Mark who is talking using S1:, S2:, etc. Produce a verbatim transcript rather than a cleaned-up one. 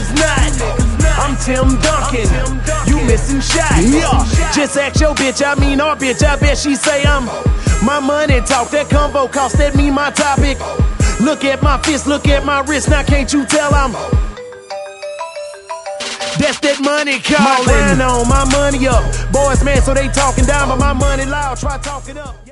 S1: niggas not. I'm Tim Duncan, you missing shots. Yeah. Just ask your bitch, I mean our bitch, I bet she say I'm my money talk, that combo cost, that mean my topic. Look at my fist, look at my wrist, now can't you tell I'm that's that money calling. My grind on, my money up. Boys man, so they talking down, but my money loud, try talking up.